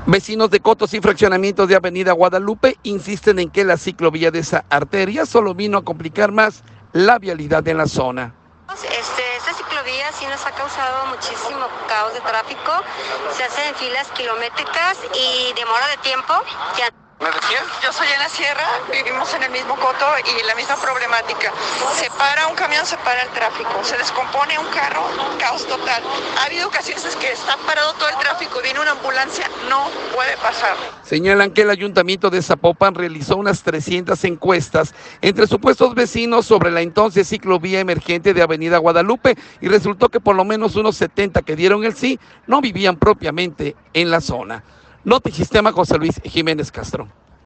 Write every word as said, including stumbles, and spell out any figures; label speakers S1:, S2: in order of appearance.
S1: Vecinos de cotos y fraccionamientos de Avenida Guadalupe insisten en que la ciclovía de esa arteria solo vino a complicar más la vialidad en la zona.
S2: Este, esta ciclovía sí nos ha causado muchísimo caos de tráfico, se hacen filas kilométricas y demora de tiempo. Ya.
S3: ¿Me decía? Yo soy en la sierra, vivimos en el mismo coto y la misma problemática. Se para un camión, se para el tráfico, se descompone un carro, caos total. Ha habido ocasiones en que está parado todo el tráfico, viene una ambulancia, no puede pasar.
S1: Señalan que el ayuntamiento de Zapopan realizó unas trescientas encuestas entre supuestos vecinos sobre la entonces ciclovía emergente de Avenida Guadalupe y resultó que por lo menos unos setenta que dieron el sí no vivían propiamente en la zona. Notisistema, José Luis Jiménez Castro.